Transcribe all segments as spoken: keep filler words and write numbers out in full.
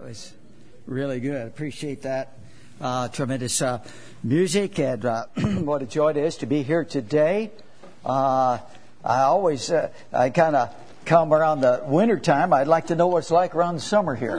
was really good. Appreciate that. Uh, tremendous uh, music, and uh, what a joy it is to be here today. Uh, I always, uh, I kind of come around the winter time. I'd like to know what it's like around the summer here.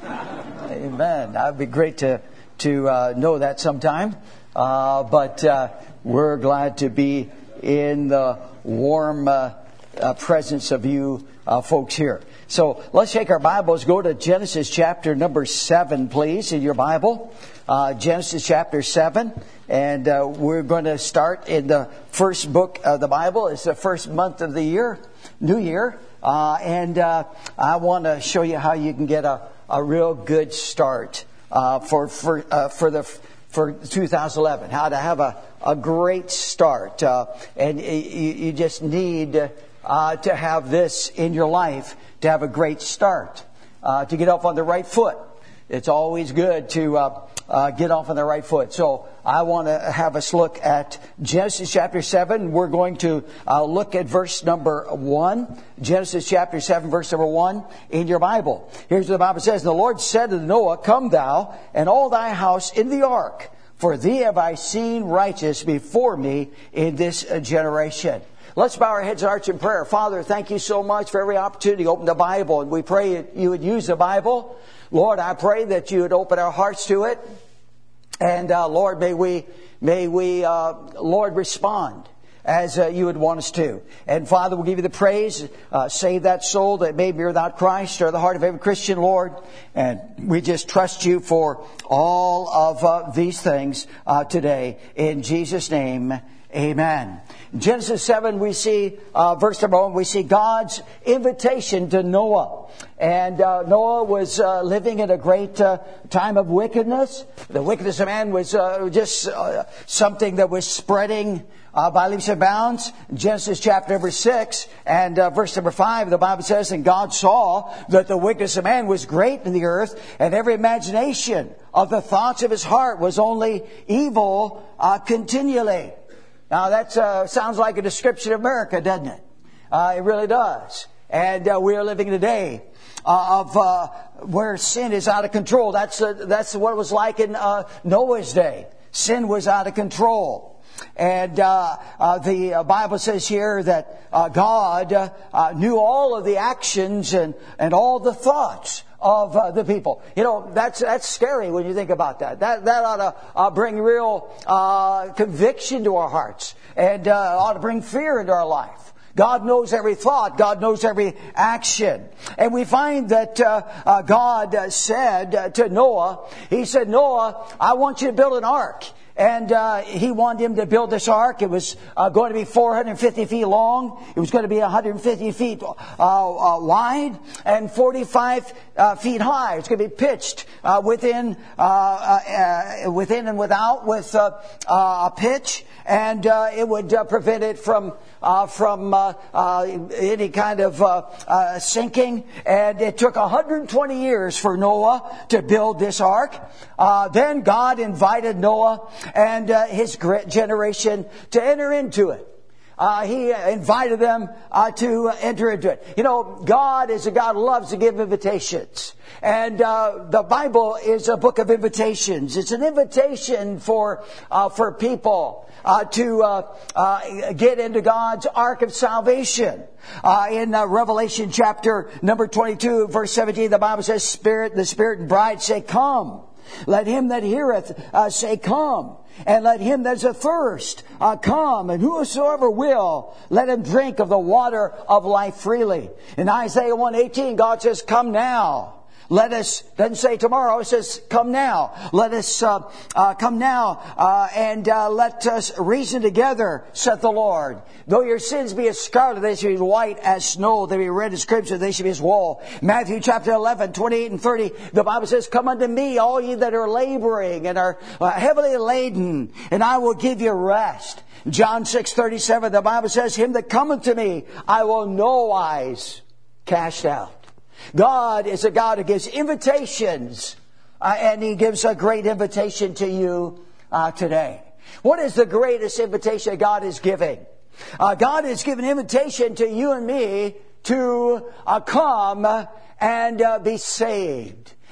Amen. That'd be great to to uh, know that sometime. Uh, but uh, we're glad to be in the warm uh, uh, presence of you uh, folks here. So let's take our Bibles, go to Genesis chapter number seven, please, in your Bible. Uh, Genesis chapter seven. And uh, we're going to start in the first book of the Bible. It's the first month of the year, New Year. Uh, and uh, I want to show you how you can get a, a real good start uh, for for uh, for the for two thousand eleven. How to have a, a great start. Uh, and you, you just need uh, to have this in your life to have a great start, uh, to get off on the right foot. It's always good to uh, uh, get off on the right foot. So I want to have us look at Genesis chapter seven. We're going to uh, look at verse number one. Genesis chapter seven, verse number one in your Bible. Here's what the Bible says. The Lord said to Noah, "Come thou and all thy house in the ark, for thee have I seen righteous before me in this generation." Let's bow our heads and arch in prayer. Father, thank you so much for every opportunity to open the Bible. And we pray you would use the Bible. Lord, I pray that you would open our hearts to it. And uh, Lord, may we, may we, uh, Lord, respond as uh, you would want us to. And Father, we'll give you the praise. Uh, save that soul that may be without Christ. Stir the heart of every Christian, Lord. And we just trust you for all of uh, these things uh, today. In Jesus' name, amen. In Genesis seven, we see, uh, verse number one, we see God's invitation to Noah. And uh, Noah was uh, living in a great uh, time of wickedness. The wickedness of man was uh, just uh, something that was spreading uh, by leaps and bounds. Genesis chapter number six and uh, verse number five, the Bible says, "And God saw that the wickedness of man was great in the earth, and every imagination of the thoughts of his heart was only evil uh, continually." Now that uh, sounds like a description of America, doesn't it? Uh, it really does. And uh, we are living today uh, of uh, where sin is out of control. That's uh, that's what it was like in uh, Noah's day. Sin was out of control. And uh, uh, the uh, Bible says here that uh, God uh, uh, knew all of the actions and, and all the thoughts of uh, the people. You know, that's that's scary when you think about that. That that ought to uh, bring real uh, conviction to our hearts, and uh, ought to bring fear into our life. God knows every thought. God knows every action. And we find that uh, uh, God uh, said uh, to Noah, He said, "Noah, I want you to build an ark." And uh, he wanted him to build this ark. It was uh, going to be four hundred fifty feet long. It was going to be one hundred fifty feet uh, uh, wide and forty-five uh, feet high. It's going to be pitched uh, within, uh, uh, within and without with uh, uh, a pitch, and uh, it would uh, prevent it from uh, from uh, uh, any kind of uh, uh, sinking. And it took one hundred twenty years for Noah to build this ark. Uh, then God invited Noah and uh, his generation to enter into it. Uh, he invited them uh, to enter into it. You know, God is a God who loves to give invitations. And uh, the Bible is a book of invitations. It's an invitation for uh, for people uh, to uh, uh, get into God's ark of salvation. Uh, in uh, Revelation chapter number twenty-two, verse seventeen, the Bible says, "Spirit, the Spirit and bride say, Come. Let him that heareth uh, say, Come. And let him that is athirst uh, come. And whosoever will, let him drink of the water of life freely." In Isaiah one eighteen, God says, "Come now. Let us," doesn't say tomorrow, it says, "Come now. Let us uh, uh, come now uh, and uh, let us reason together, saith the Lord. Though your sins be as scarlet, they shall be white as snow. They be red as crimson, they shall be as wool." Matthew chapter eleven, twenty-eight and thirty, the Bible says, "Come unto me, all ye that are laboring and are uh, heavily laden, and I will give you rest." John six thirty-seven, the Bible says, "Him that cometh to me, I will no wise cast out." God is a God who gives invitations, uh, and He gives a great invitation to you uh, today. What is the greatest invitation God is giving? Uh, God has given an invitation to you and me to uh, come and uh, be saved.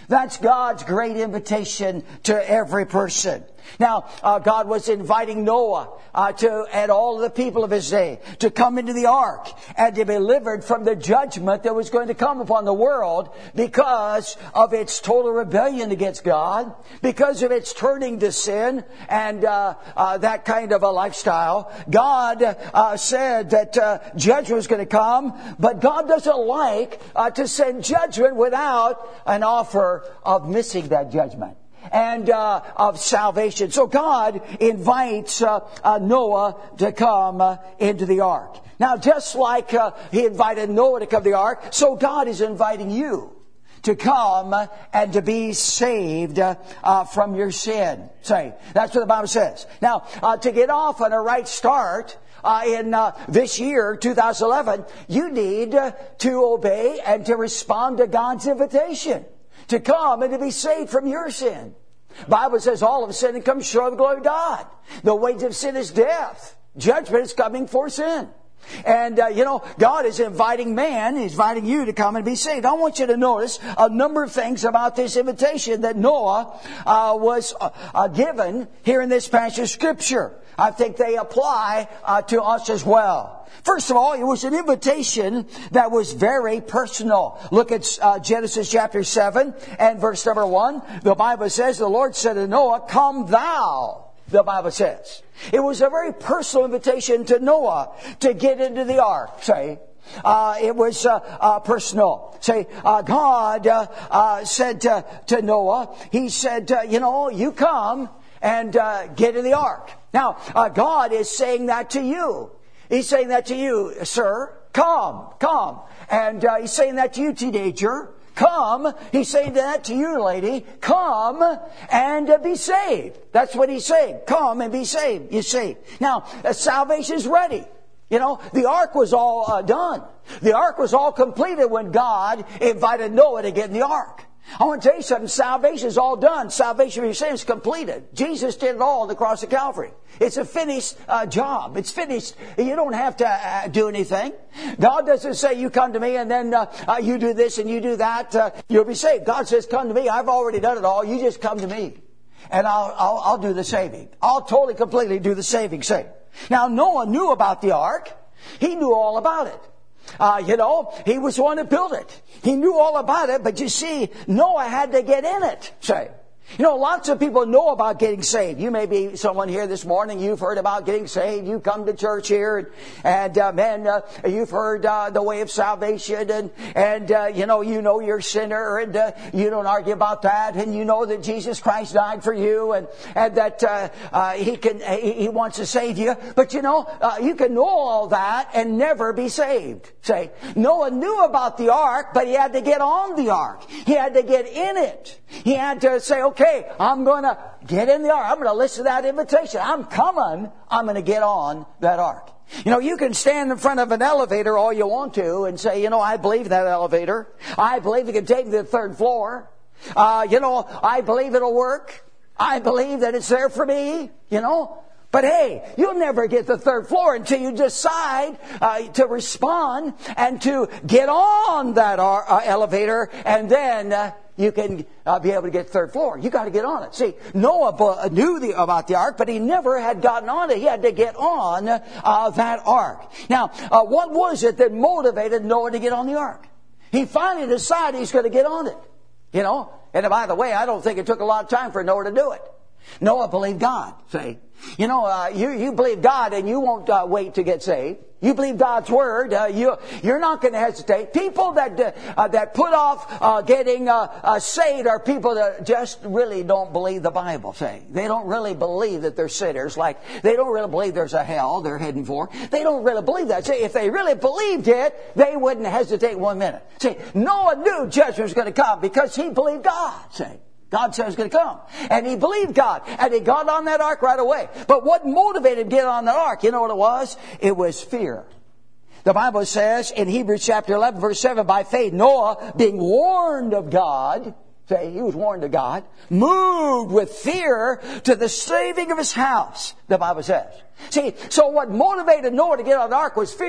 That's God's great invitation to every person. Now, uh, God was inviting Noah uh, to, and all the people of his day to come into the ark and to be delivered from the judgment that was going to come upon the world because of its total rebellion against God, because of its turning to sin and uh, uh, that kind of a lifestyle. God uh, said that uh, judgment was going to come, but God doesn't like uh, to send judgment without an offer of missing that judgment and uh, of salvation. So God invites uh, uh, Noah to come uh, into the ark. Now, just like uh, He invited Noah to come to the ark, so God is inviting you to come uh, and to be saved uh, uh, from your sin. Say, that's what the Bible says. Now, uh, to get off on a right start uh, in uh, this year, two thousand eleven, you need uh, to obey and to respond to God's invitation to come and to be saved from your sin. The Bible says all of sin comes short of the glory of God. The wages of sin is death. Judgment is coming for sin. And, uh, you know, God is inviting man, He's inviting you to come and be saved. I want you to notice a number of things about this invitation that Noah uh, was uh, uh, given here in this passage of Scripture. I think they apply uh, to us as well. First of all, it was an invitation that was very personal. Look at uh, Genesis chapter seven and verse number one. The Bible says, the Lord said to Noah, "Come thou," the Bible says. It was a very personal invitation to Noah to get into the ark, say. Uh, it was uh, uh, personal. Say, uh, God uh, uh, said to, to Noah, He said, uh, you know, you come and uh, get in the ark. Now, uh, God is saying that to you. He's saying that to you, sir. Come, come. And uh, He's saying that to you, teenager. Come. He's saying that to you, lady. Come and uh, be saved. That's what He's saying. Come and be saved. You see. Now, uh, salvation's ready. You know, the ark was all uh, done. The ark was all completed when God invited Noah to get in the ark. I want to tell you something. Salvation is all done. Salvation for your sin is completed. Jesus did it all on the cross of Calvary. It's a finished uh, job. It's finished. You don't have to uh, do anything. God doesn't say, you come to me and then uh, uh, you do this and you do that. Uh, you'll be saved. God says, come to me. I've already done it all. You just come to me. And I'll, I'll, I'll do the saving. I'll totally, completely do the saving. Say. Now, Noah knew about the ark. He knew all about it. Uh, you know, he was the one who built it. He knew all about it, but you see, Noah had to get in it, say. You know, lots of people know about getting saved. You may be someone here this morning, you've heard about getting saved. You come to church here, and, and uh, man, uh, you've heard uh, the way of salvation, and, and uh, you know, you know you're a sinner, and uh, you don't argue about that, and you know that Jesus Christ died for you, and, and that uh, uh, He can, he, he wants to save you. But you know, uh, you can know all that and never be saved. Say, Noah knew about the ark, but he had to get on the ark. He had to get in it. He had to say, okay, I'm going to get in the ark. I'm going to listen to that invitation. I'm coming. I'm going to get on that ark. You know, you can stand in front of an elevator all you want to and say, you know, I believe that elevator. I believe it can take me to the third floor. Uh, you know, I believe it'll work. I believe that it's there for me, you know. But hey, you'll never get the third floor until you decide uh, to respond and to get on that uh, elevator, and then uh, you can uh, be able to get third floor. You got to get on it. See, Noah knew the, about the ark, but he never had gotten on it. He had to get on uh, that ark. Now, uh, what was it that motivated Noah to get on the ark? He finally decided he's going to get on it. You know, and by the way, I don't think it took a lot of time for Noah to do it. Noah believed God. See, you know, uh, you you believe God, and you won't uh, wait to get saved. You believe God's word. Uh, you you're not going to hesitate. People that uh, uh, that put off uh, getting uh, uh, saved are people that just really don't believe the Bible. Say, they don't really believe that they're sinners. Like, they don't really believe there's a hell they're heading for. They don't really believe that. Say, if they really believed it, they wouldn't hesitate one minute. Say, Noah knew judgment was going to come because he believed God. Say. God said it's going to come. And he believed God. And he got on that ark right away. But what motivated him to get on that ark? You know what it was? It was fear. The Bible says in Hebrews chapter eleven, verse seven, by faith, Noah, being warned of God, say, he was warned of God, moved with fear to the saving of his house, the Bible says. See, so what motivated Noah to get on the ark was fear.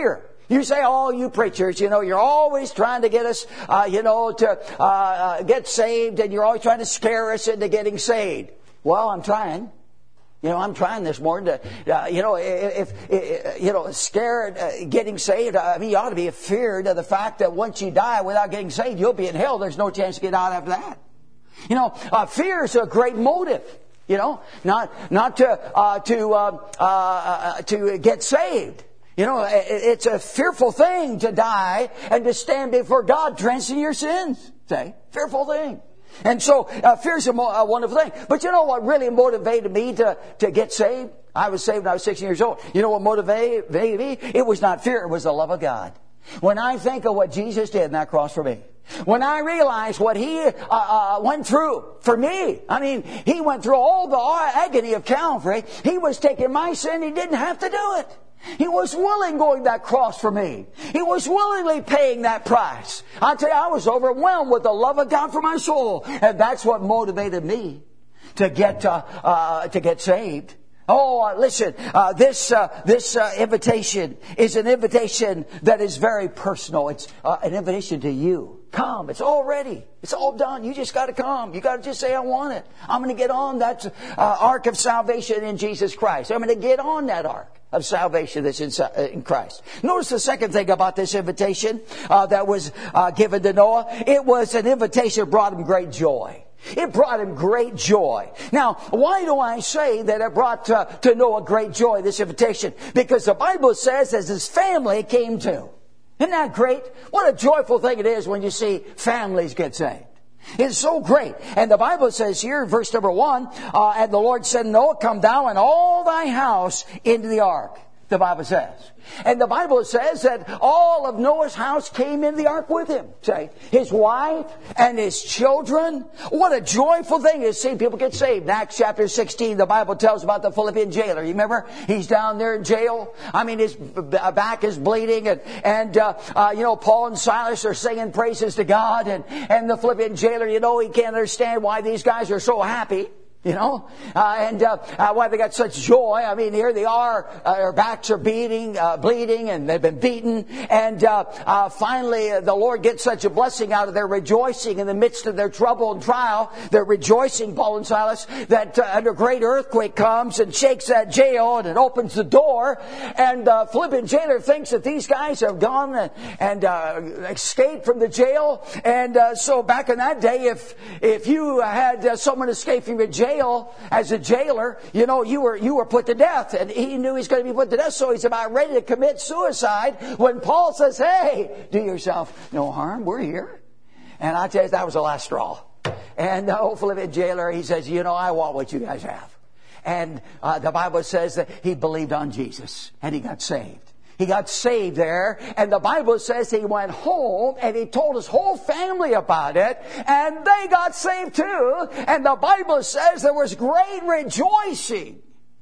You say, oh, you preachers, you know, you're always trying to get us, uh, you know, to uh, uh, get saved, and you're always trying to scare us into getting saved. Well, I'm trying. You know, I'm trying this morning to, uh, you know, if, if, you know, scared, uh, getting saved. I mean, you ought to be feared of the fact that once you die without getting saved, you'll be in hell. There's no chance to get out after that. You know, uh, fear is a great motive. You know, not not to uh, to uh, uh, to get saved. You know, it's a fearful thing to die and to stand before God drenched in your sins. Say, fearful thing. And so, uh, fear is a, mo- a wonderful thing. But you know what really motivated me to, to get saved? I was saved when I was sixteen years old. You know what motivated me? It was not fear, it was the love of God. When I think of what Jesus did on that cross for me, when I realize what He uh, uh, went through for me, I mean, He went through all the agony of Calvary. He was taking my sin. He didn't have to do it. He was willing going that cross for me. He was willingly paying that price. I tell you, I was overwhelmed with the love of God for my soul. And that's what motivated me to get, uh, uh, to get saved. Oh, uh, listen, uh, this, uh, this, uh, invitation is an invitation that is very personal. It's uh, an invitation to you. Come. It's all ready. It's all done. You just got to come. You got to just say, I want it. I'm going to get on that uh, ark of salvation in Jesus Christ. I'm going to get on that ark of salvation that's in, uh, in Christ. Notice the second thing about this invitation uh, that was uh, given to Noah. It was an invitation that brought him great joy. It brought him great joy. Now, why do I say that it brought uh, to Noah great joy, this invitation? Because the Bible says as his family came to. Isn't that great? What a joyful thing it is when you see families get saved. It's so great. And the Bible says here, verse number one, uh, and the Lord said, Noah, come thou and all thy house into the ark. The Bible says. And the Bible says that all of Noah's house came in the ark with him. Say, his wife and his children. What a joyful thing to see people get saved. In Acts chapter sixteen, the Bible tells about the Philippian jailer. You remember? He's down there in jail. I mean, his back is bleeding. And, and uh, uh, you know, Paul and Silas are singing praises to God. And, and the Philippian jailer, you know, he can't understand why these guys are so happy. You know, uh, and uh, uh, why they got such joy. I mean, here they are, uh, their backs are beating, uh, bleeding, and they've been beaten. And uh, uh, finally, uh, the Lord gets such a blessing out of their rejoicing in the midst of their trouble and trial. They're rejoicing, Paul and Silas, that uh, a great earthquake comes and shakes that jail, and it opens the door. And the uh, Philippian jailer thinks that these guys have gone and, and uh, escaped from the jail. And uh, so back in that day, if if you had uh, someone escape from your jail, as a jailer, you know, you were you were put to death, and he knew he was going to be put to death, so he's about ready to commit suicide when Paul says, hey, do yourself no harm, we're here. And I tell you, that was the last straw. And the old Philippian jailer, he says, you know, I want what you guys have. And uh, the Bible says that he believed on Jesus, and he got saved. He got saved there, and the Bible says he went home and he told his whole family about it, and they got saved too. And the Bible says there was great rejoicing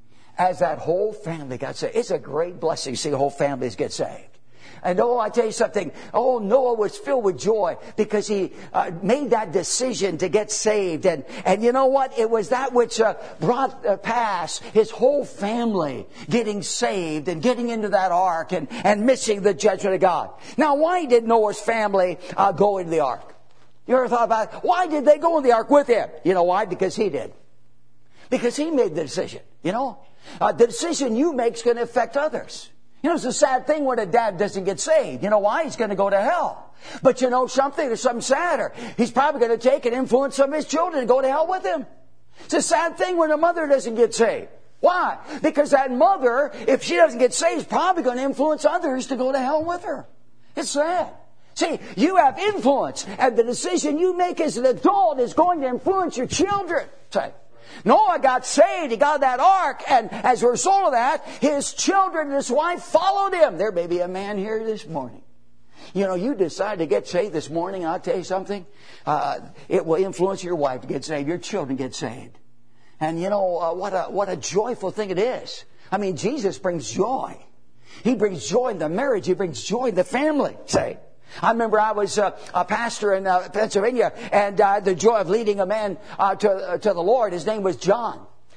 as that whole family got saved. It's a great blessing to see whole families get saved. And oh, I tell you something. Oh, Noah was filled with joy because he uh, made that decision to get saved. And, and you know what? It was that which uh, brought uh, pass his whole family getting saved and getting into that ark and, and missing the judgment of God. Now, why did Noah's family uh, go into the ark? You ever thought about it? Why did they go in the ark with him? You know why? Because he did. Because he made the decision. You know, uh, the decision you make is going to affect others. You know, it's a sad thing when a dad doesn't get saved. You know why? He's going to go to hell. But you know something? There's something sadder. He's probably going to take and influence some of his children to go to hell with him. It's a sad thing when a mother doesn't get saved. Why? Because that mother, if she doesn't get saved, is probably going to influence others to go to hell with her. It's sad. See, you have influence, and the decision you make as an adult is going to influence your children. Say, Noah got saved. He got that ark. And as a result of that, his children and his wife followed him. There may be a man here this morning. You know, you decide to get saved this morning. I'll tell you something. Uh, it will influence your wife to get saved. Your children get saved. And you know, uh, what a, what a joyful thing it is. I mean, Jesus brings joy. He brings joy in the marriage. He brings joy in the family. Say. I remember I was uh, a pastor in uh, Pennsylvania, and I uh, had the joy of leading a man uh, to uh, to the Lord. His name was John.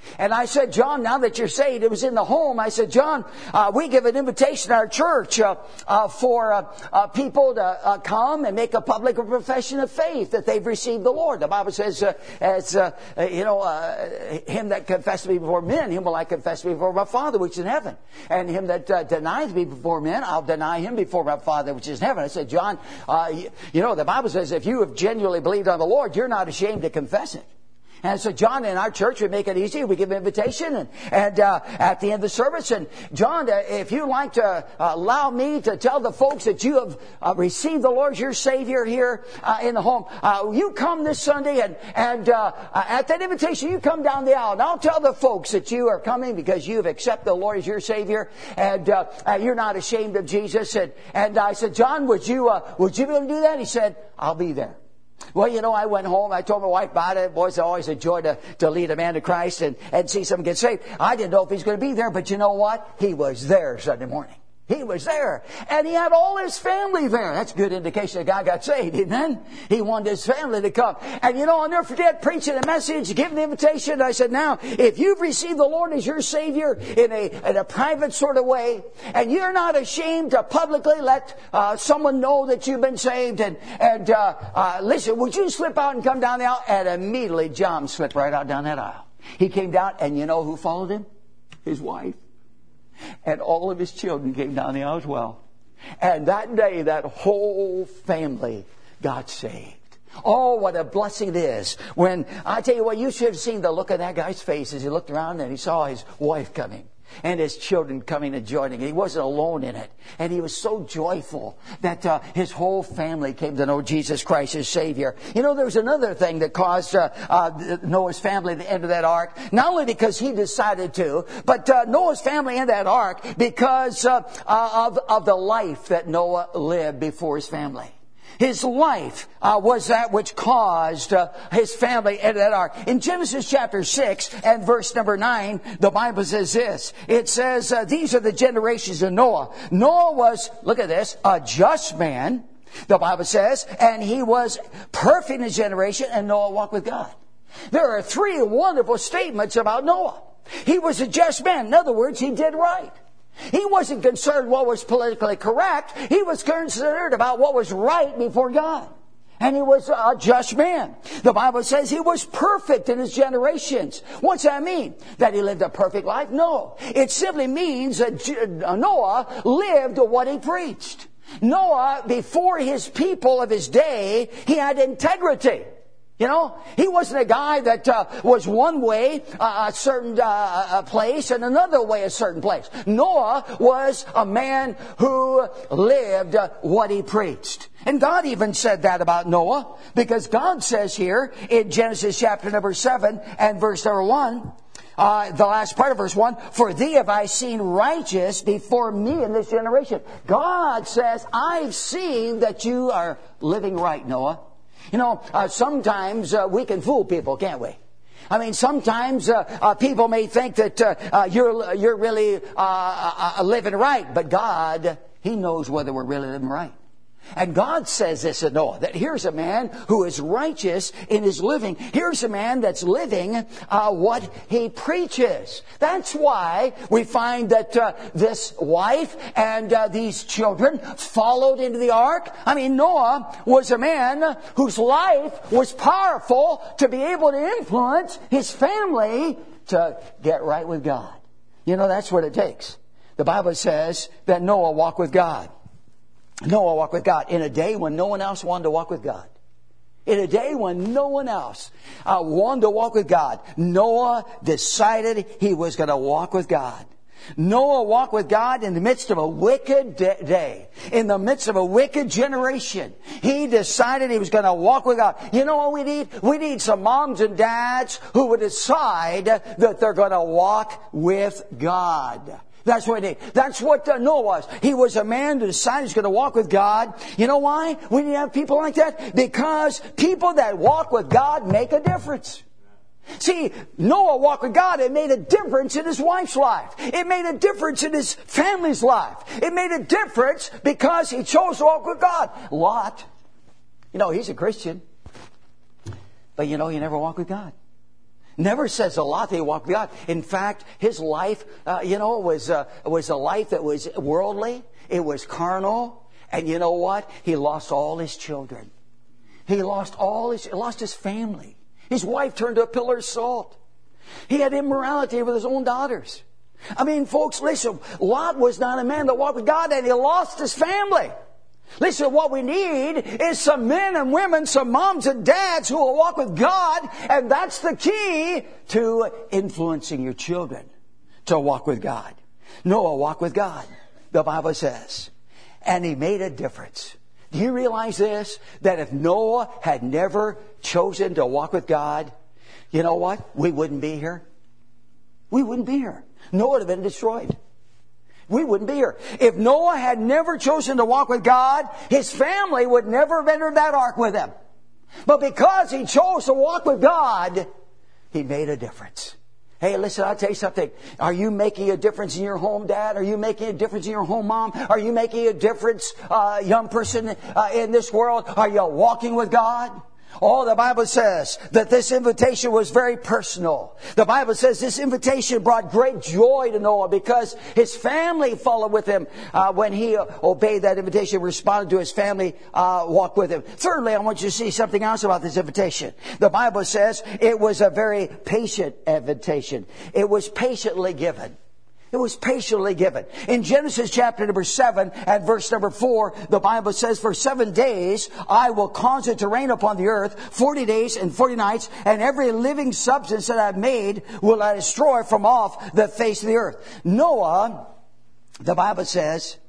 And I said, John, now that you're saved, it was in the home. I said, John, uh, we give an invitation at our church uh, uh, for uh, uh, people to uh, come and make a public profession of faith that they've received the Lord. The Bible says, uh, as uh, you know, uh, him that confesses me before men, him will I confess before my Father which is in heaven. And him that uh, denies me before men, I'll deny him before my Father which is in heaven. I said, John, uh, you, you know, the Bible says if you have genuinely believed on the Lord, you're not ashamed to confess it. And so, John, in our church, we make it easy. We give an invitation and, and uh, at the end of the service. And, John, uh, if you'd like to uh, allow me to tell the folks that you have uh, received the Lord as your Savior here uh, in the home, uh, you come this Sunday and, and uh, at that invitation, you come down the aisle. And I'll tell the folks that you are coming because you've accepted the Lord as your Savior and uh, uh, you're not ashamed of Jesus. And, and I said, John, would you, uh, would you be able to do that? He said, I'll be there. Well, you know, I went home. I told my wife about it. Boys, it's always a joy to, to lead a man to Christ and, and see someone get saved. I didn't know if he's going to be there, but you know what? He was there Sunday morning. He was there. And he had all his family there. That's a good indication the guy got saved. Amen? He wanted his family to come. And you know, I'll never forget preaching a message, giving the invitation. I said, now, if you've received the Lord as your Savior in a, in a private sort of way, and you're not ashamed to publicly let uh, someone know that you've been saved, and, and uh, uh, listen, would you slip out and come down the aisle? And immediately John slipped right out down that aisle. He came down, and you know who followed him? His wife. And all of his children came down the aisle as well. And that day, that whole family got saved. Oh, what a blessing it is. When, I tell you what, you should have seen the look on that guy's face as he looked around and he saw his wife coming. And his children coming and joining. He wasn't alone in it. And he was so joyful that uh, his whole family came to know Jesus Christ as Savior. You know, there was another thing that caused uh, uh, Noah's family to enter that ark. Not only because he decided to, but uh, Noah's family entered that ark because uh, uh, of, of the life that Noah lived before his family. His life uh, was that which caused uh, his family into that ark. In Genesis chapter six and verse number nine, the Bible says this. It says, uh, these are the generations of Noah. Noah was, look at this, a just man, the Bible says, and he was perfect in his generation, and Noah walked with God. There are three wonderful statements about Noah. He was a just man. In other words, he did right. He wasn't concerned what was politically correct. He was concerned about what was right before God. And he was a just man. The Bible says he was perfect in his generations. What's that mean? That he lived a perfect life? No. It simply means that Noah lived what he preached. Noah, before his people of his day, he had integrity. You know, he wasn't a guy that uh, was one way uh, a certain uh, a place and another way a certain place. Noah was a man who lived uh, what he preached. And God even said that about Noah, because God says here in Genesis chapter number seven and verse number one, Uh, the last part of verse one, for thee have I seen righteous before me in this generation. God says, I've seen that you are living right, Noah. You know, uh, sometimes uh, we can fool people, can't we? I mean, sometimes uh, uh, people may think that uh, uh, you're you're really uh, uh, living right, but God, He knows whether we're really living right. And God says this to Noah, that here's a man who is righteous in his living. Here's a man that's living uh, what he preaches. That's why we find that uh, this wife and uh, these children followed into the ark. I mean, Noah was a man whose life was powerful to be able to influence his family to get right with God. You know, that's what it takes. The Bible says that Noah walked with God. Noah walked with God in a day when no one else wanted to walk with God. In a day when no one else uh, wanted to walk with God, Noah decided he was going to walk with God. Noah walked with God in the midst of a wicked day, in the midst of a wicked generation. He decided he was going to walk with God. You know what we need? We need some moms and dads who would decide that they're going to walk with God. That's what he did. That's what uh, Noah was. He was a man who decided he's going to walk with God. You know why we need to have people like that? Because people that walk with God make a difference. See, Noah walked with God. It made a difference in his wife's life. It made a difference in his family's life. It made a difference because he chose to walk with God. Lot, you know, he's a Christian. But you know, he never walked with God. Never says a lot that he walked with God. In fact, his life, uh, you know, was uh, was a life that was worldly. It was carnal. And you know what? He lost all his children. He lost all his, lost his family. His wife turned to a pillar of salt. He had immorality with his own daughters. I mean, folks, listen, Lot was not a man that walked with God, and he lost his family. Listen, what we need is some men and women, some moms and dads who will walk with God, and that's the key to influencing your children to walk with God. Noah walked with God, the Bible says, and he made a difference. Do you realize this? That if Noah had never chosen to walk with God, you know what? We wouldn't be here. We wouldn't be here. Noah would have been destroyed. We wouldn't be here. If Noah had never chosen to walk with God, his family would never have entered that ark with him. But because he chose to walk with God, he made a difference. Hey, listen, I'll tell you something. Are you making a difference in your home, Dad? Are you making a difference in your home, Mom? Are you making a difference, uh, young person uh, in this world? Are you walking with God? Oh, the Bible says that this invitation was very personal. The Bible says this invitation brought great joy to Noah because his family followed with him uh, when he uh, obeyed that invitation, responded to his family, uh, walked with him. Thirdly, I want you to see something else about this invitation. The Bible says it was a very patient invitation. It was patiently given. It was patiently given. In Genesis chapter number seven and verse number four, the Bible says, for seven days I will cause it to rain upon the earth, forty days and forty nights, and every living substance that I've made will I destroy from off the face of the earth. Noah, the Bible says,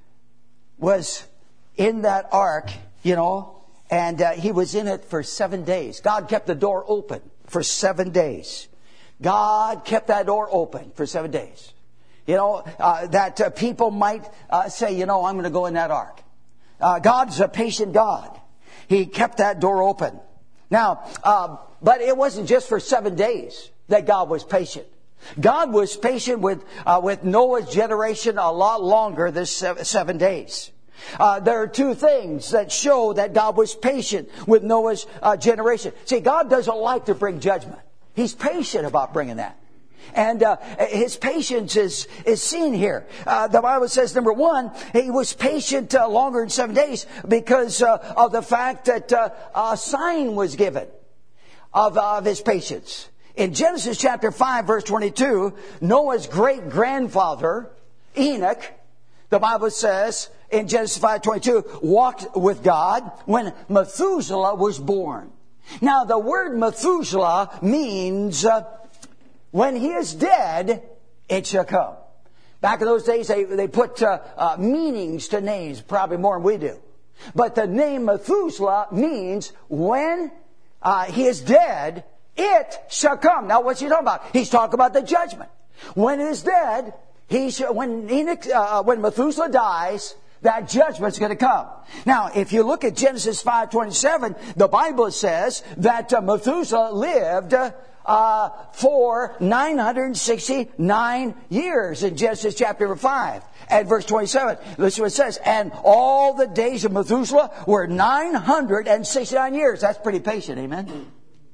was in that ark, you know, and uh, he was in it for seven days. God kept the door open for seven days. God kept that door open for seven days. You know, uh, that uh, people might uh, say, you know, I'm going to go in that ark. Uh, God's a patient God. He kept that door open. Now, uh, but it wasn't just for seven days that God was patient. God was patient with uh, with Noah's generation a lot longer than seven days. Uh, there are two things that show that God was patient with Noah's uh, generation. See, God doesn't like to bring judgment. He's patient about bringing that. And uh, his patience is is seen here. Uh, the Bible says, number one, he was patient uh, longer than seven days because uh, of the fact that uh, a sign was given of, uh, of his patience. In Genesis chapter five, verse twenty-two, Noah's great-grandfather, Enoch, the Bible says in Genesis five twenty-two, walked with God when Methuselah was born. Now, the word Methuselah means... Uh, when he is dead, it shall come. Back in those days, they, they put uh, uh, meanings to names, probably more than we do. But the name Methuselah means when uh, he is dead, it shall come. Now, what's he talking about? He's talking about the judgment. When he is dead, he shall, when Enoch, uh, when Methuselah dies, that judgment's going to come. Now, if you look at Genesis five twenty-seven, the Bible says that uh, Methuselah lived... Uh, Uh, for nine hundred sixty-nine years in Genesis chapter five and verse twenty-seven. Listen what it says. And all the days of Methuselah were nine hundred sixty-nine years. That's pretty patient, amen?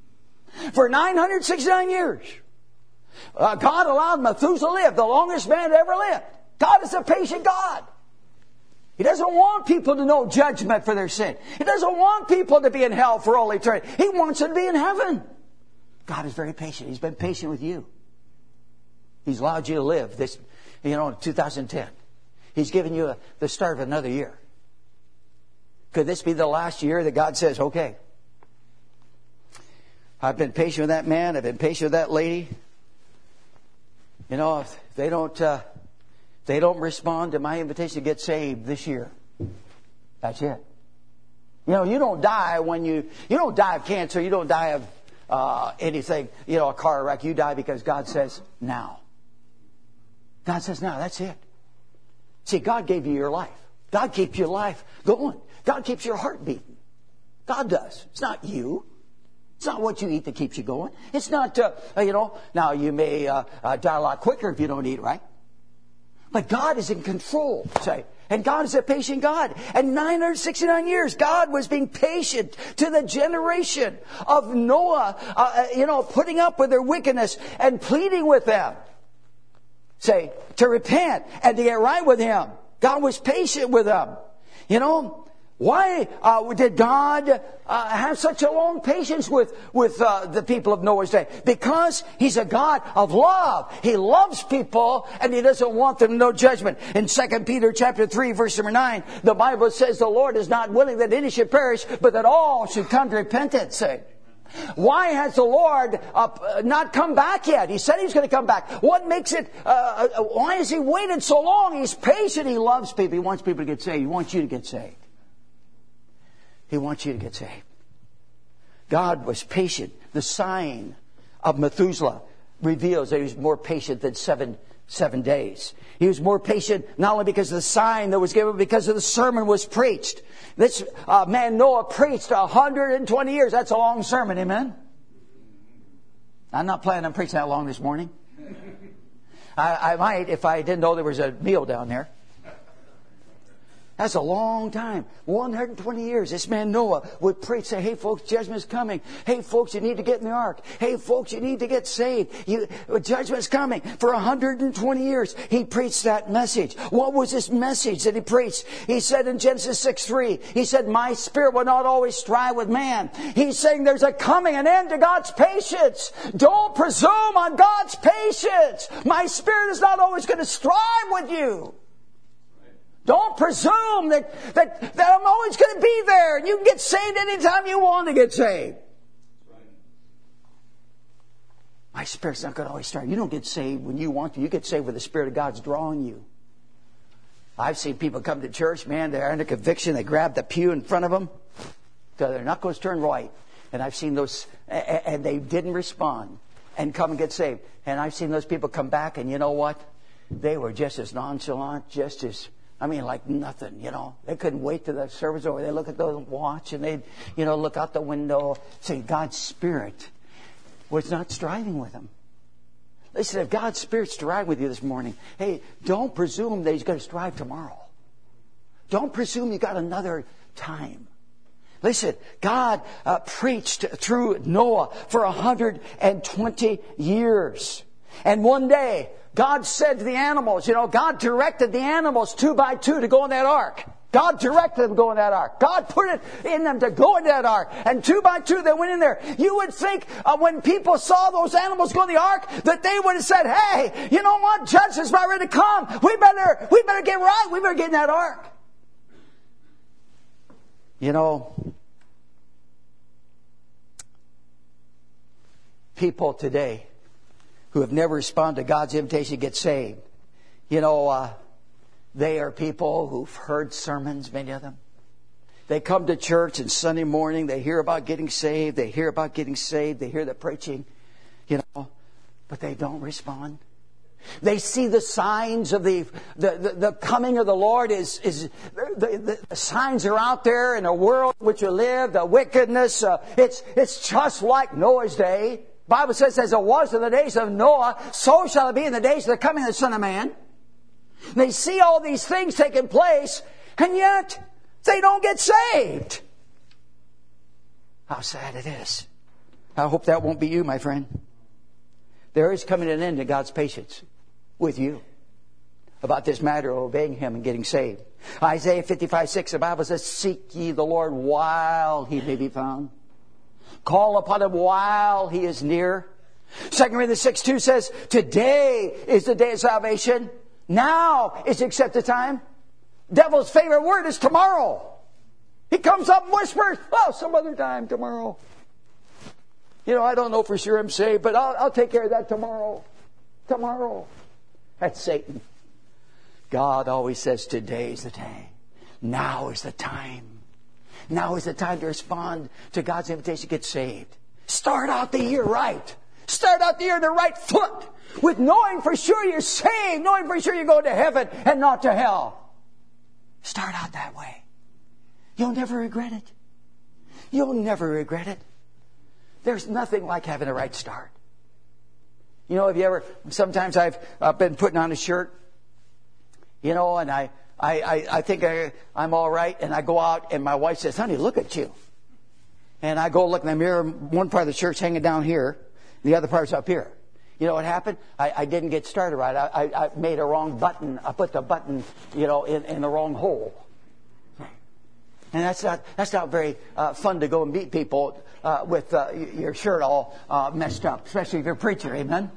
For nine hundred sixty-nine years. Uh, God allowed Methuselah to live, the longest man that ever lived. God is a patient God. He doesn't want people to know judgment for their sin. He doesn't want people to be in hell for all eternity. He wants them to be in heaven. God is very patient. He's been patient with you. He's allowed you to live this, you know, in two thousand ten. He's given you a, the start of another year. Could this be the last year that God says, okay, I've been patient with that man. I've been patient with that lady. You know, if they don't, uh, they don't respond to my invitation to get saved this year. That's it. You know, you don't die when you, you don't die of cancer. You don't die of Uh, anything, you know, a car wreck. You die because God says now. God says now. That's it. See, God gave you your life. God keeps your life going. God keeps your heart beating. God does. It's not you. It's not what you eat that keeps you going. It's not, uh, you know, now you may uh, uh, die a lot quicker if you don't eat right. But God is in control. Say, And God is a patient God. And nine hundred sixty-nine years, God was being patient to the generation of Noah, uh, you know, putting up with their wickedness and pleading with them. Say, to repent and to get right with Him. God was patient with them. You know, why uh, did God uh, have such a long patience with, with uh, the people of Noah's day? Because He's a God of love. He loves people and He doesn't want them to know judgment. In Second Peter chapter three, verse number nine, the Bible says the Lord is not willing that any should perish, but that all should come to repentance. Say, why has the Lord uh, not come back yet? He said He's going to come back. What makes it, uh, why has He waited so long? He's patient. He loves people. He wants people to get saved. He wants you to get saved. He wants you to get saved. God was patient. The sign of Methuselah reveals that He was more patient than seven, seven days. He was more patient not only because of the sign that was given, but because of the sermon was preached. This uh, man Noah preached one hundred twenty years. That's a long sermon, amen? I'm not planning on preaching that long this morning. I, I might if I didn't know there was a meal down there. That's a long time. one hundred twenty years. This man Noah would preach, say, hey folks, judgment's coming. Hey folks, you need to get in the ark. Hey folks, you need to get saved. You, judgment's coming. For one hundred twenty years, he preached that message. What was this message that he preached? He said in Genesis six three, he said, my spirit will not always strive with man. He's saying there's a coming, an end to God's patience. Don't presume on God's patience. My spirit is not always going to strive with you. Don't presume that, that, that I'm always going to be there and you can get saved anytime you want to get saved. My spirit's not going to always start. You don't get saved when you want to. You get saved when the Spirit of God's drawing you. I've seen people come to church, man, they're under conviction. They grab the pew in front of them till their knuckles turn white. And I've seen those, and they didn't respond and come and get saved. And I've seen those people come back and you know what? They were just as nonchalant, just as... I mean, like nothing, you know. They couldn't wait till the service over. They look at the watch and they'd, you know, look out the window. Say, God's Spirit was not striving with them. Listen, if God's Spirit's striving with you this morning, hey, don't presume that He's going to strive tomorrow. Don't presume you got another time. Listen, God uh, preached through Noah for one hundred twenty years. And one day, God said to the animals, you know, God directed the animals two by two to go in that ark. God directed them to go in that ark. God put it in them to go in that ark. And two by two they went in there. You would think uh, when people saw those animals go in the ark that they would have said, hey, you know what? Judgment's about ready to come. We better, we better get right. We better get in that ark. You know, people today who have never responded to God's invitation to get saved. You know, uh, they are people who've heard sermons, many of them. They come to church and Sunday morning, they hear about getting saved, they hear about getting saved, they hear the preaching, you know, but they don't respond. They see the signs of the the, the, the coming of the Lord is, is the, the signs are out there in a world in which we live, the wickedness, uh, it's, it's just like Noah's day. The Bible says, as it was in the days of Noah, so shall it be in the days of the coming of the Son of Man. They see all these things taking place, and yet they don't get saved. How sad it is. I hope that won't be you, my friend. There is coming an end to God's patience with you about this matter of obeying Him and getting saved. Isaiah fifty-five six, the Bible says, seek ye the Lord while He may be found. Call upon Him while He is near. Second Corinthians six two says, today is the day of salvation. Now is the accepted time. Devil's favorite word is tomorrow. He comes up and whispers, oh, some other time tomorrow. You know, I don't know for sure I'm saved, but I'll, I'll take care of that tomorrow. Tomorrow. That's Satan. God always says, today is the day. Now is the time. Now is the time to respond to God's invitation to get saved. Start out the year right. Start out the year on the right foot. With knowing for sure you're saved. Knowing for sure you're going to heaven and not to hell. Start out that way. You'll never regret it. You'll never regret it. There's nothing like having a right start. You know, have you ever, sometimes I've uh, been putting on a shirt, you know, and I, I, I, I think I, I'm all right. And I go out and my wife says, honey, look at you. And I go look in the mirror. One part of the shirt's hanging down here. The other part's up here. You know what happened? I, I didn't get started right. I, I, I made a wrong button. I put the button, you know, in, in the wrong hole. And that's not that's not very uh, fun to go and meet people uh, with uh, your shirt all uh, messed up, especially if you're a preacher. Amen.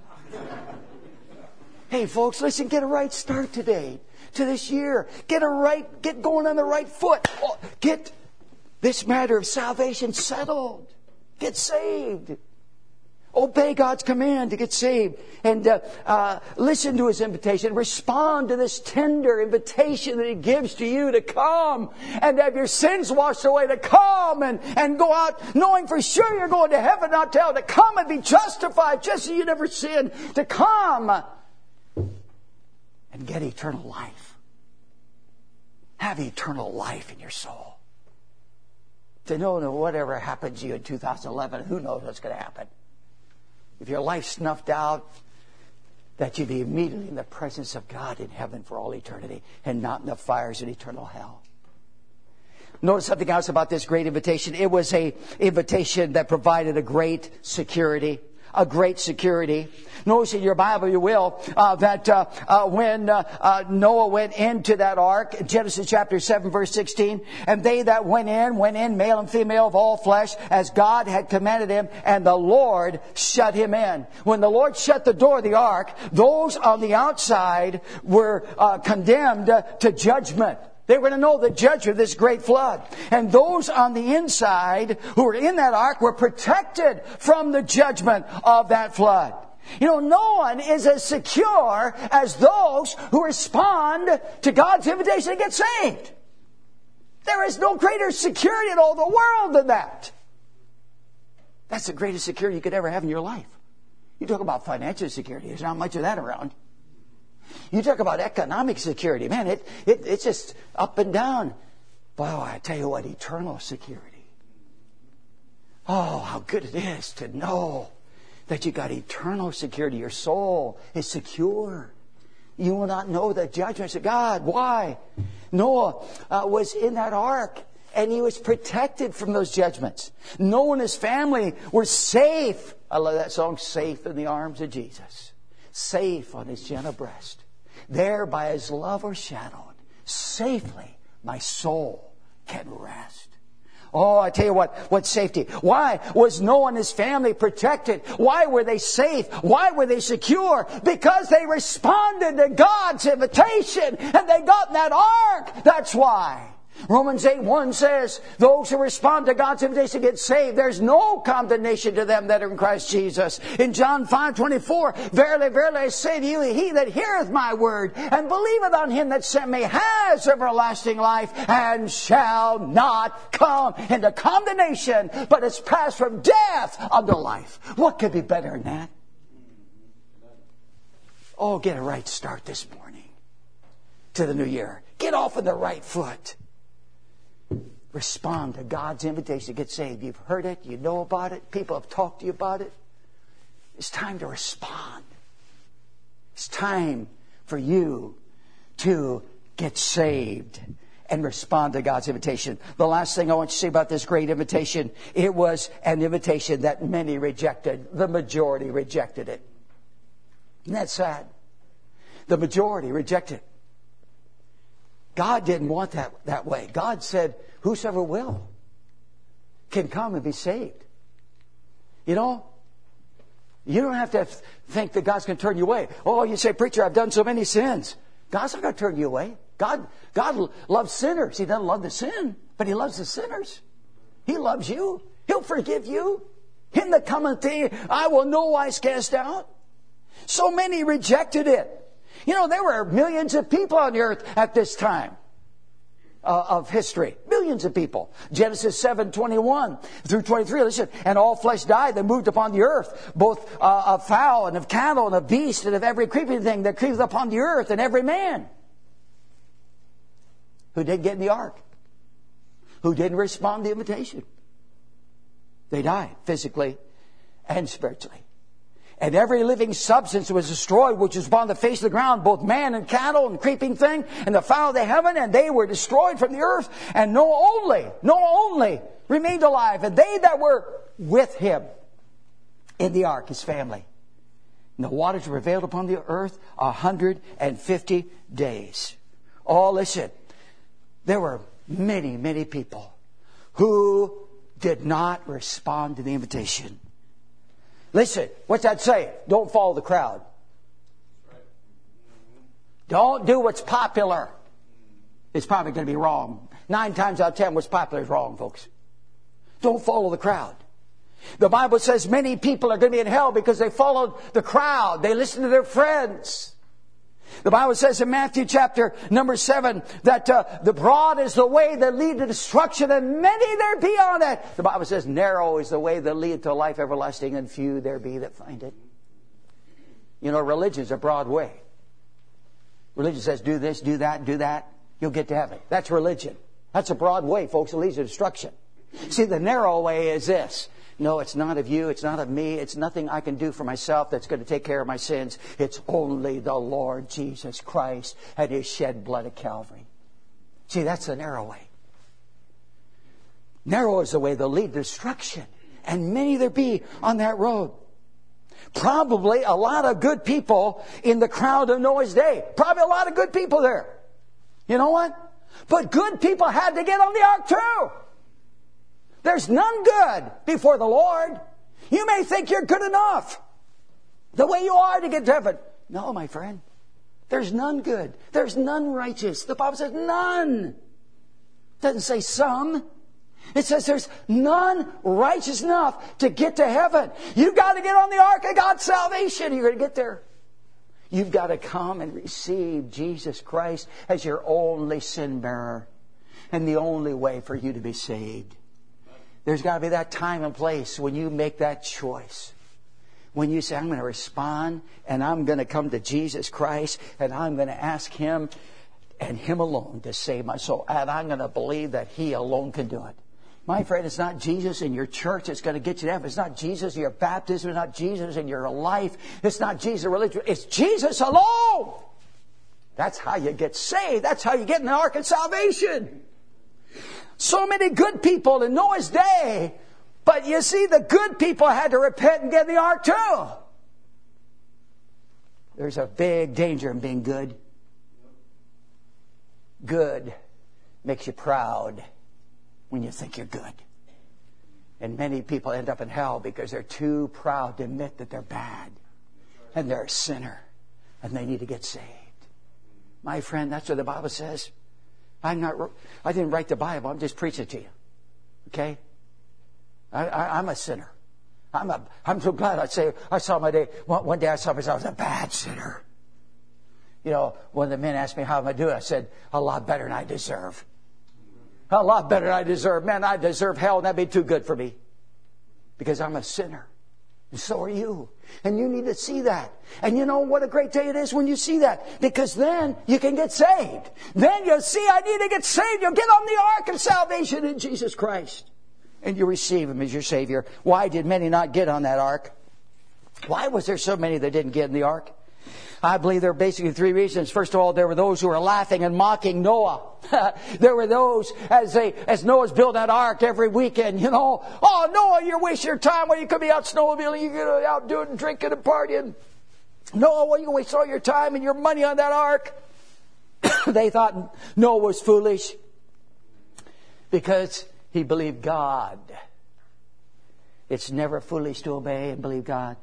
Hey, folks, listen. Get a right start today to this year. Get a right. Get going on the right foot. Get this matter of salvation settled. Get saved. Obey God's command to get saved. And uh, uh, listen to His invitation. Respond to this tender invitation that He gives to you to come and have your sins washed away, to come and, and go out knowing for sure you're going to heaven, not to hell, to come and be justified just so you never sin, to come and get eternal life. Have eternal life in your soul. To know that whatever happens to you in two thousand eleven, who knows what's going to happen. If your life's snuffed out, that you be immediately in the presence of God in heaven for all eternity and not in the fires of eternal hell. Notice something else about this great invitation. It was an invitation that provided a great security. A great security. Notice in your Bible, you will, uh, that uh, uh, when uh, uh, Noah went into that ark, Genesis chapter seven, verse sixteen, and they that went in, went in, male and female of all flesh, as God had commanded him, and the Lord shut him in. When the Lord shut the door of the ark, those on the outside were uh, condemned to judgment. They were going to know the judgment of this great flood. And those on the inside who were in that ark were protected from the judgment of that flood. You know, no one is as secure as those who respond to God's invitation to get saved. There is no greater security in all the world than that. That's the greatest security you could ever have in your life. You talk about financial security. There's not much of that around. You talk about economic security. Man, it, it it's just up and down. Wow, I tell you what, eternal security. Oh, how good it is to know that you got eternal security. Your soul is secure. You will not know the judgments of God. Why? Noah uh, was in that ark, and he was protected from those judgments. Noah and his family were safe. I love that song, Safe in the Arms of Jesus. Safe on His gentle breast. There by His love overshadowed, safely my soul can rest. Oh, I tell you what, what safety. Why was Noah and his family protected? Why were they safe? Why were they secure? Because they responded to God's invitation and they got in that ark. That's why. Romans eight one says, those who respond to God's invitation get saved. There's no condemnation to them that are in Christ Jesus. In John five twenty-four, verily, verily, I say to you, he that heareth my word and believeth on Him that sent me has everlasting life and shall not come into condemnation, but is passed from death unto life. What could be better than that? Oh, get a right start this morning to the new year. Get off on the right foot. Respond to God's invitation to get saved. You've heard it. You know about it. People have talked to you about it. It's time to respond. It's time for you to get saved and respond to God's invitation. The last thing I want you to say about this great invitation, it was an invitation that many rejected. The majority rejected it. Isn't that sad? The majority rejected it. God didn't want that that way. God said, whosoever will can come and be saved. You know, you don't have to think that God's going to turn you away. Oh, you say, preacher, I've done so many sins. God's not going to turn you away. God, God loves sinners. He doesn't love the sin, but He loves the sinners. He loves you. He'll forgive you. In the coming thing, I will no wise cast out. So many rejected it. You know, there were millions of people on the earth at this time uh, of history. Millions of people. Genesis seven twenty-one through twenty-three. Listen, and all flesh died that moved upon the earth, both uh, of fowl and of cattle and of beast and of every creeping thing that creepeth upon the earth, and every man who didn't get in the ark, who didn't respond to the invitation. They died physically and spiritually. And every living substance was destroyed, which was upon the face of the ground, both man and cattle and creeping thing, and the fowl of the heaven, and they were destroyed from the earth. And Noah only, Noah only remained alive, and they that were with him in the ark, his family. And the waters prevailed upon the earth a hundred and fifty days. Oh, listen, there were many, many people who did not respond to the invitation. Listen, what's that say? Don't follow the crowd. Don't do what's popular. It's probably going to be wrong. Nine times out of ten, what's popular is wrong, folks. Don't follow the crowd. The Bible says many people are going to be in hell because they followed the crowd. They listened to their friends. The Bible says in Matthew chapter number seven that uh, the broad is the way that lead to destruction, and many there be on it. The Bible says narrow is the way that lead to life everlasting, and few there be that find it. You know, religion's a broad way. Religion says do this, do that, do that. You'll get to heaven. That's religion. That's a broad way, folks. It leads to destruction. See, the narrow way is this. No, it's not of you. It's not of me. It's nothing I can do for myself that's going to take care of my sins. It's only the Lord Jesus Christ and His shed blood at Calvary. See, that's the narrow way. Narrow is the way that lead to destruction. And many there be on that road. Probably a lot of good people in the crowd of Noah's day. Probably a lot of good people there. You know what? But good people had to get on the ark too. There's none good before the Lord. You may think you're good enough the way you are to get to heaven. No, my friend. There's none good. There's none righteous. The Bible says none. It doesn't say some. It says there's none righteous enough to get to heaven. You've got to get on the ark of God's salvation. You're going to get there. You've got to come and receive Jesus Christ as your only sin bearer and the only way for you to be saved. There's got to be that time and place when you make that choice. When you say, I'm going to respond and I'm going to come to Jesus Christ and I'm going to ask Him and Him alone to save my soul. And I'm going to believe that He alone can do it. My friend, it's not Jesus in your church that's going to get you to heaven. It's not Jesus in your baptism. It's not Jesus in your life. It's not Jesus in religion. It's Jesus alone. That's how you get saved. That's how you get in the ark of salvation. So many good people in Noah's day, but you see, the good people had to repent and get in the ark too. There's a big danger in being good. Good makes you proud when you think you're good. And many people end up in hell because they're too proud to admit that they're bad. And they're a sinner. And they need to get saved. My friend, that's what the Bible says. I'm not, I didn't write the Bible. I'm just preaching to you. Okay? I, I, I'm a sinner. I'm a, I'm so glad I say, I saw my day, one, one day I saw myself as a bad sinner. You know, when the men asked me how am I doing, I said, a lot better than I deserve. A lot better than I deserve. Man, I deserve hell and that'd be too good for me. Because I'm a sinner. And so are you. And you need to see that. And you know what a great day it is when you see that. Because then you can get saved. Then you'll see I need to get saved. You'll get on the ark of salvation in Jesus Christ. And you receive Him as your Savior. Why did many not get on that ark? Why was there so many that didn't get in the ark? I believe there are basically three reasons. First of all, there were those who were laughing and mocking Noah. There were those, as they, as Noah's building that ark every weekend, you know, oh, Noah, you're wasting your time when you could be out snowmobiling, you could be out doing and drinking and partying. Noah, well, you waste all your time and your money on that ark. They thought Noah was foolish because he believed God. It's never foolish to obey and believe God.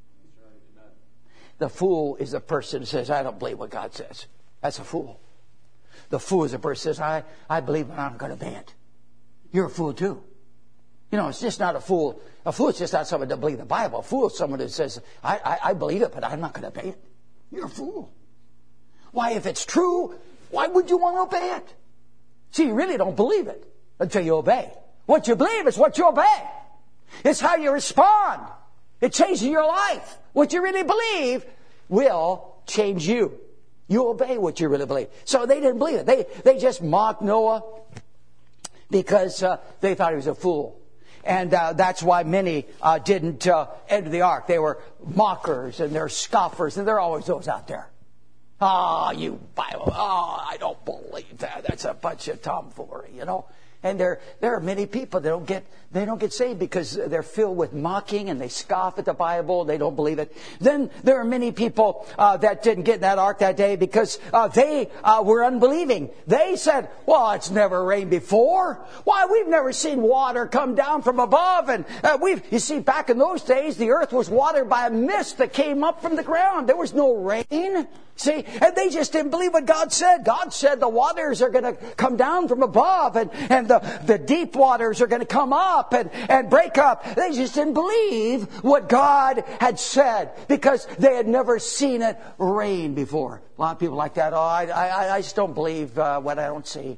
The fool is the person who says, I don't believe what God says. That's a fool. The fool is the person who says, I, I believe but I'm going to obey it. You're a fool too. You know, it's just not a fool. A fool is just not someone that believes the Bible. A fool is someone that says, I, I, I believe it, but I'm not going to obey it. You're a fool. Why, if it's true, why would you want to obey it? See, you really don't believe it until you obey. What you believe is what you obey. It's how you respond. It changes your life. What you really believe will change you. You obey what you really believe. So they didn't believe it. They, they just mocked Noah because uh, they thought he was a fool. and uh, that's why many uh, didn't uh, enter the ark. They were mockers and they're scoffers, and there are always those out there. Ah, oh, you Bible, oh, I don't believe that. That's a bunch of tomfoolery, you know. And there, there are many people that don't get, they don't get saved because they're filled with mocking and they scoff at the Bible. They don't believe it. Then there are many people uh, that didn't get in that ark that day because uh, they uh, were unbelieving. They said, "Well, it's never rained before. Why, we've never seen water come down from above." And uh, we've, you see, back in those days, the earth was watered by a mist that came up from the ground. There was no rain. See, and they just didn't believe what God said. God said the waters are going to come down from above, and, and the, the deep waters are going to come up and, and break up. They just didn't believe what God had said because they had never seen it rain before. A lot of people like that. Oh, I, I, I just don't believe uh, what I don't see.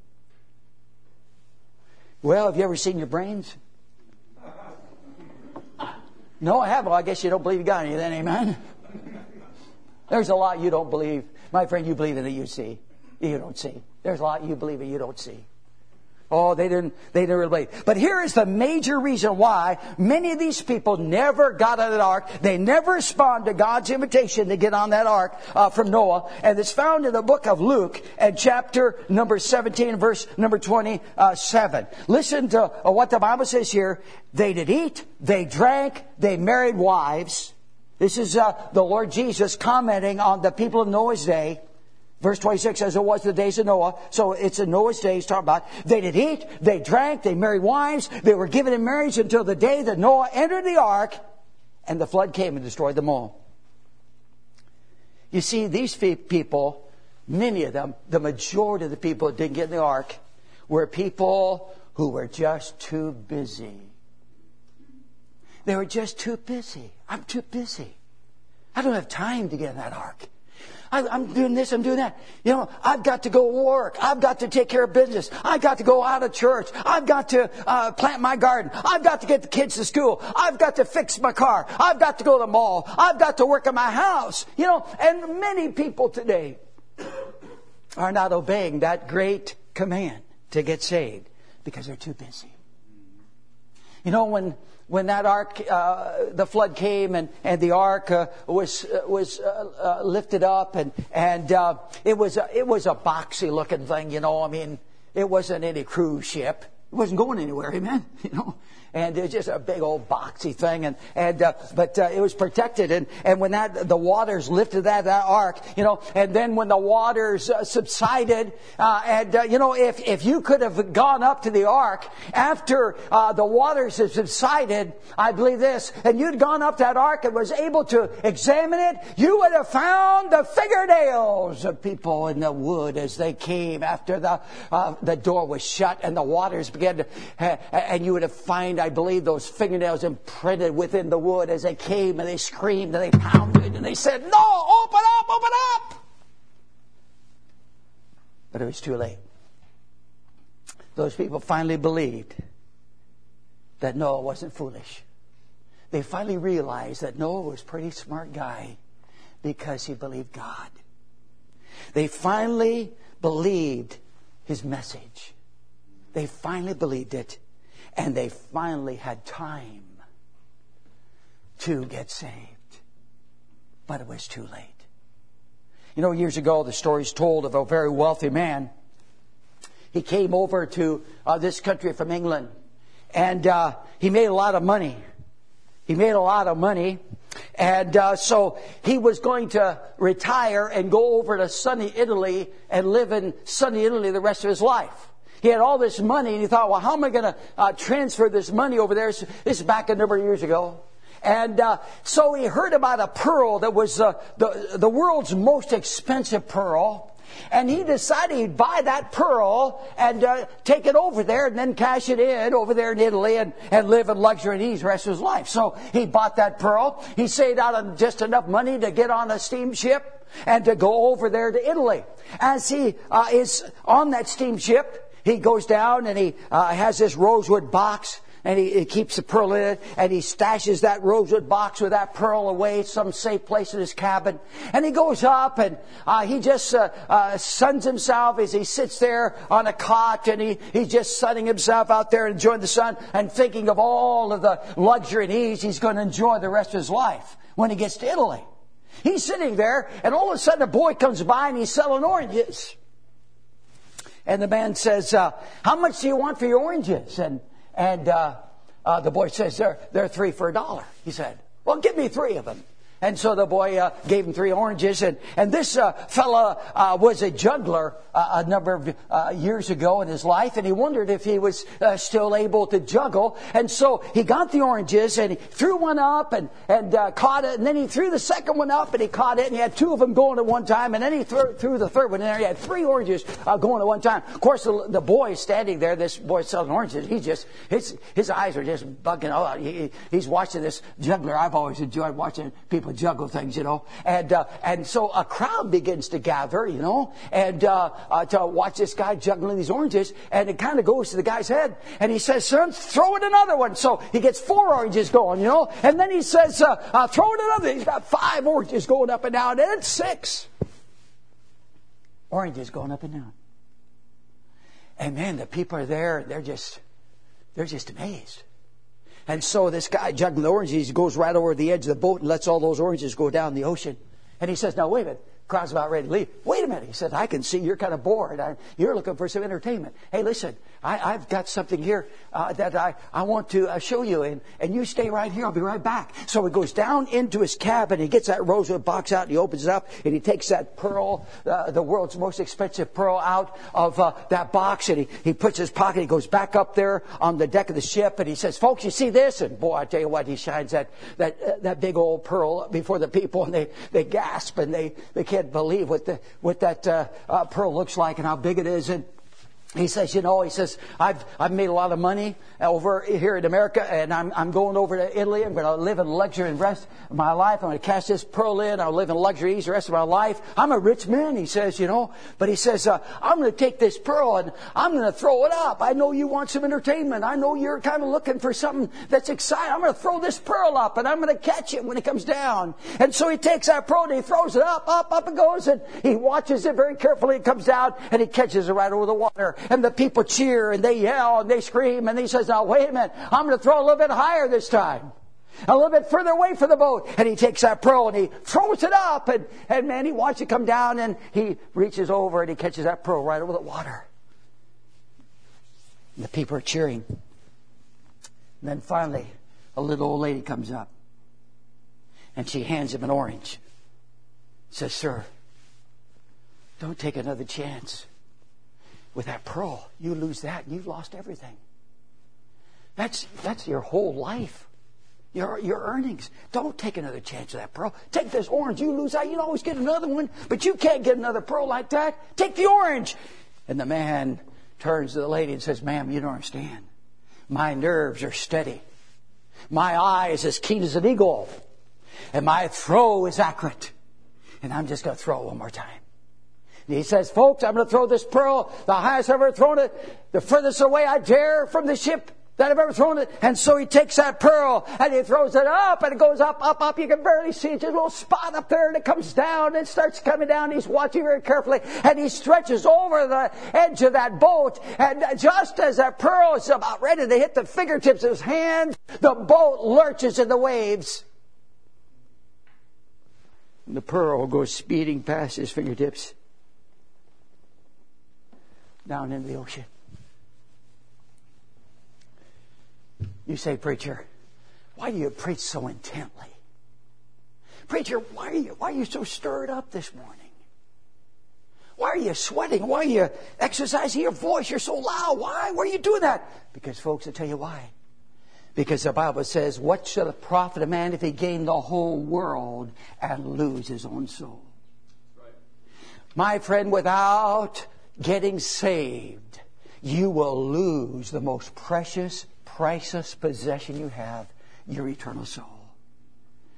Well, have you ever seen your brains? No, I haven't. Well, I guess you don't believe you got any then, amen? There's a lot you don't believe. My friend, you believe in that you see. You don't see. There's a lot you believe in you don't see. Oh, they didn't, they didn't really believe. But here is the major reason why many of these people never got on that ark. They never responded to God's invitation to get on that ark uh, from Noah. And it's found in the book of Luke and chapter number seventeen, verse number twenty-seven. Listen to uh, what the Bible says here. They did eat, they drank, they married wives. This is uh, the Lord Jesus commenting on the people of Noah's day. Verse twenty-six says, it was the days of Noah. So it's in Noah's days talking about. They did eat, they drank, they married wives. They were given in marriage until the day that Noah entered the ark and the flood came and destroyed them all. You see, these people, many of them, the majority of the people that didn't get in the ark were people who were just too busy. They were just too busy. I'm too busy. I don't have time to get in that ark. I, I'm doing this, I'm doing that. You know, I've got to go work. I've got to take care of business. I've got to go out of church. I've got to uh, plant my garden. I've got to get the kids to school. I've got to fix my car. I've got to go to the mall. I've got to work in my house. You know, and many people today are not obeying that great command to get saved because they're too busy. You know, when when that ark, uh, the flood came and, and the ark uh, was uh, was uh, uh, lifted up and and uh, it was a, it was a boxy looking thing. You know, I mean, it wasn't any cruise ship. It wasn't going anywhere. Amen. You know. And it was just a big old boxy thing, and and uh, but uh, it was protected. And, and when that the waters lifted that that ark, you know, and then when the waters uh, subsided, uh, and uh, you know, if if you could have gone up to the ark after uh, the waters had subsided, I believe this, and you'd gone up that ark and was able to examine it, you would have found the fingernails of people in the wood as they came after the uh, the door was shut and the waters began to, uh, and you would have found, I believe, those fingernails imprinted within the wood as they came and they screamed and they pounded and they said, "No, open up, open up!" But it was too late. Those people finally believed that Noah wasn't foolish. They finally realized that Noah was a pretty smart guy because he believed God. They finally believed his message. They finally believed it. And they finally had time to get saved. But it was too late. You know, years ago, the story's told of a very wealthy man. He came over to uh, this country from England. And uh, he made a lot of money. He made a lot of money. And uh, so he was going to retire and go over to sunny Italy and live in sunny Italy the rest of his life. He had all this money, and he thought, well, how am I going to uh, transfer this money over there? This is back a number of years ago. And uh, so he heard about a pearl that was uh, the, the world's most expensive pearl. And he decided he'd buy that pearl and uh, take it over there and then cash it in over there in Italy and, and live in luxury and ease the rest of his life. So he bought that pearl. He saved out just enough money to get on a steamship and to go over there to Italy. As he uh, is on that steamship, he goes down and he uh, has this rosewood box and he, he keeps the pearl in it, and he stashes that rosewood box with that pearl away, some safe place in his cabin. And he goes up, and uh, he just uh, uh, suns himself as he sits there on a cot, and he, he's just sunning himself out there, enjoying the sun, and thinking of all of the luxury and ease he's going to enjoy the rest of his life when he gets to Italy. He's sitting there, and all of a sudden a boy comes by, and he's selling oranges. And the man says, uh, how much do you want for your oranges? And and uh, uh, the boy says, they're, they're three for a dollar. He said, well, give me three of them. And so the boy uh, gave him three oranges. And, and this uh, fella uh, was a juggler uh, a number of uh, years ago in his life. And he wondered if he was uh, still able to juggle. And so he got the oranges and he threw one up and, and uh, caught it. And then he threw the second one up and he caught it. And he had two of them going at one time. And then he threw, threw the third one in there. He had three oranges uh, going at one time. Of course, the, the boy is standing there. This boy selling oranges. He just, his, his eyes are just bugging out. He, he's watching this juggler. I've always enjoyed watching people juggle things, you know. And uh, and so a crowd begins to gather, you know, and uh, uh, to watch this guy juggling these oranges. And it kind of goes to the guy's head. And he says, son, throw in another one. So he gets four oranges going, you know. And then he says, uh, uh, throw in another. He's got five oranges going up and down. And it's six oranges going up and down. And man, the people are there. They're just, they're just amazed. And so this guy juggling the oranges, he goes right over the edge of the boat and lets all those oranges go down the ocean. And he says, now wait a minute. Crowd's about ready to leave. Wait a minute. He said, I can see you're kind of bored. I, you're looking for some entertainment. Hey, listen, I, I've got something here uh, that I, I want to uh, show you. And, and you stay right here. I'll be right back. So he goes down into his cabin. He gets that rosewood box out and he opens it up. And he takes that pearl, uh, the world's most expensive pearl, out of uh, that box. And he, he puts his pocket. He goes back up there on the deck of the ship. And he says, folks, you see this? And boy, I tell you what, he shines that that uh, that big old pearl before the people. And they, they gasp and they, they can't believe what the what that uh, uh, pearl looks like and how big it is. And he says, you know, he says, I've I've made a lot of money over here in America, and I'm I'm going over to Italy. I'm going to live in luxury and rest of my life. I'm going to cash this pearl in. I'll live in luxury the rest of my life. I'm a rich man, he says, you know. But he says, uh, I'm going to take this pearl and I'm going to throw it up. I know you want some entertainment. I know you're kind of looking for something that's exciting. I'm going to throw this pearl up and I'm going to catch it when it comes down. And so he takes that pearl and he throws it up, up, up it goes, and he watches it very carefully. It comes down and he catches it right over the water. And the people cheer and they yell and they scream. And he says, now wait a minute, I'm going to throw a little bit higher this time. A little bit further away from the boat. And he takes that pearl and he throws it up. And, and man, he watches it come down and he reaches over and he catches that pearl right over the water. And the people are cheering. And then finally, a little old lady comes up. And she hands him an orange. Says, sir, don't take another chance. With that pearl, you lose that and you've lost everything. That's that's your whole life. Your your earnings. Don't take another chance with that pearl. Take this orange. You lose that. You can always get another one, but you can't get another pearl like that. Take the orange. And the man turns to the lady and says, ma'am, you don't understand. My nerves are steady. My eye is as keen as an eagle. And my throw is accurate. And I'm just going to throw it one more time. And he says, folks, I'm going to throw this pearl the highest I've ever thrown it, the furthest away I dare from the ship that I've ever thrown it. And so he takes that pearl and he throws it up and it goes up, up, up. You can barely see it. Just a little spot up there and it comes down and it starts coming down. He's watching very carefully and he stretches over the edge of that boat. And just as that pearl is about ready to hit the fingertips of his hand, the boat lurches in the waves. And the pearl goes speeding past his fingertips down into the ocean. You say, preacher, why do you preach so intently? Preacher, why are you, why are you so stirred up this morning? Why are you sweating? Why are you exercising your voice? You're so loud. Why? Why are you doing that? Because, folks, I'll tell you why. Because the Bible says, what shall it profit a man if he gain the whole world and lose his own soul? Right. My friend, without getting saved, you will lose the most precious, priceless possession you have, your eternal soul.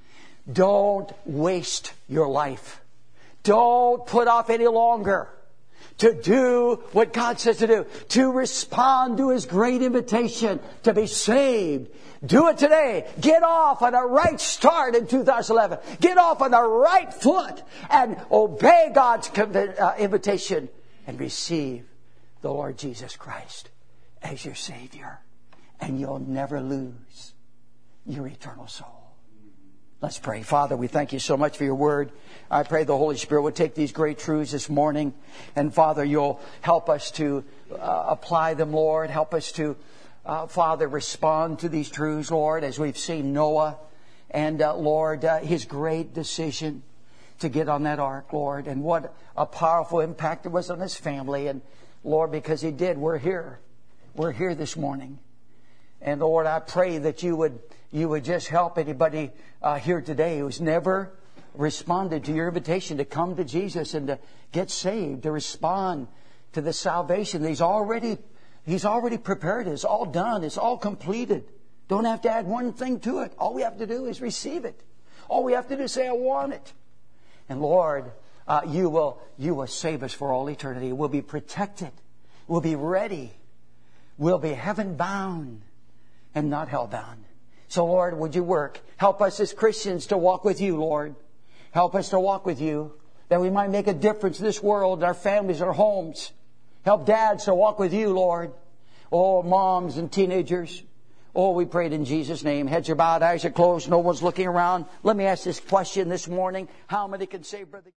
Don't waste your life. Don't put off any longer. to do what God says to do, to respond to His great invitation to be saved. Do it today. Get off on a right start in two thousand eleven. Get off on the right foot and obey God's invitation and receive the Lord Jesus Christ as your Savior. And you'll never lose your eternal soul. Let's pray. Father, we thank you so much for your word. I pray the Holy Spirit would take these great truths this morning. And Father, you'll help us to uh, apply them, Lord. Help us to, uh, Father, respond to these truths, Lord, as we've seen Noah and, uh, Lord, uh, his great decision to get on that ark, Lord. And what a powerful impact it was on his family. And Lord, because he did, we're here. We're here this morning. And Lord, I pray that you would you would just help anybody uh, here today who's never responded to your invitation to come to Jesus and to get saved, to respond to the salvation that He's already He's already prepared. It's all done. It's all completed. Don't have to add one thing to it. All we have to do is receive it. All we have to do is say, I want it. And Lord, uh, you will you will save us for all eternity. We'll be protected. We'll be ready. We'll be heaven bound and not hell bound. So Lord, would you work? Help us as Christians to walk with you, Lord. Help us to walk with you, that we might make a difference in this world, our families, our homes. Help dads to walk with you, Lord. Oh, moms and teenagers. Oh, we prayed in Jesus' name. Heads are bowed, eyes are closed, no one's looking around. Let me ask this question this morning. How many can say, Brother...